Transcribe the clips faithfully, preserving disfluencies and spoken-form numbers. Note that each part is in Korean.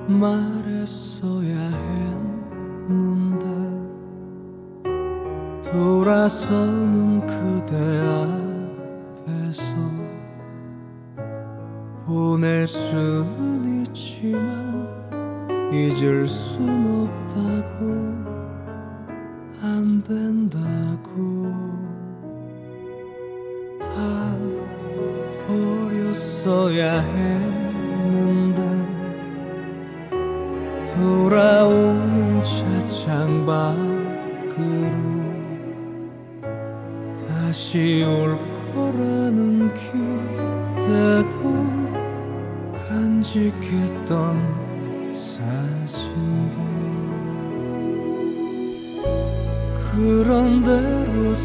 말했어야 했는데 돌아서는 그대 앞에서 보낼 수는 있지만 잊을 순 없다고 안 된다고 다 버렸어야 했는데 돌아오는 차창 밖으로 다시 올 거라는 기대도 간직했던 사진도 그런 대로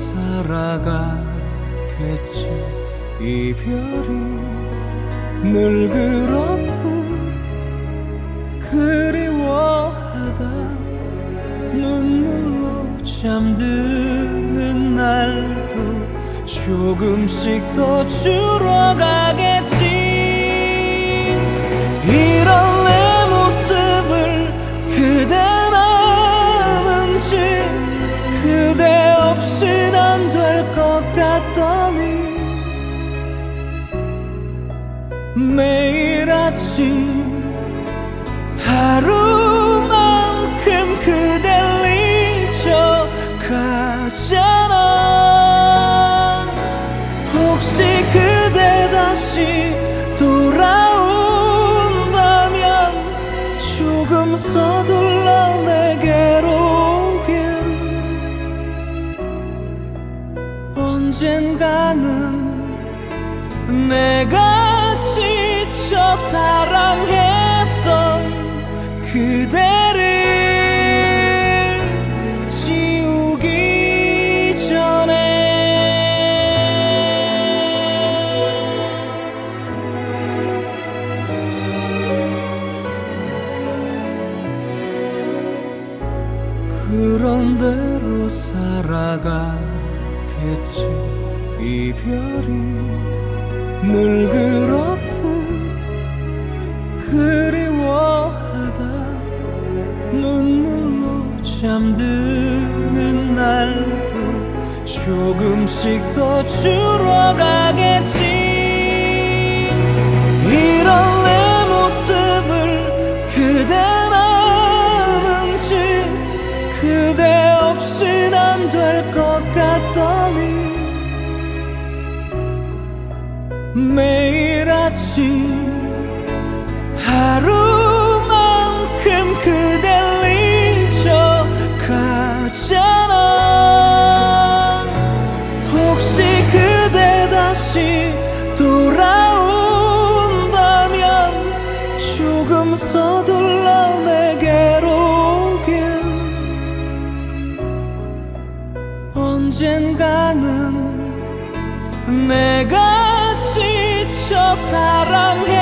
살아가겠지. 이별이 늘 그렇듯 그리워하다 눈물로 잠드는 날도 조금씩 더 줄어가겠지. 이런 내 모습을 그댄 아는지 그대 없인 안 될 것 같더니 매일 아침 하루만큼 그댈 잊어가잖아. 혹시 그대 다시 돌아온다면 조금 서둘러 내게로 오길. 언젠가는 내가 지쳐 사랑했던 그대를 지우기 전에. 그런 대로 살아가겠지. 이별이 늘 그렇듯 그리워하다 눈물로 잠드는 날도 조금씩 더 줄어가겠지. 이런 내 모습을 그댄 아는지 그대 없인 안 될 것 같더니 매일 아침 하루만큼 그댈 잊어가잖아. 혹시 그대 다시 돌아온다면 조금 서둘러 내게로 오길. 언젠가는 내가 지쳐 사랑해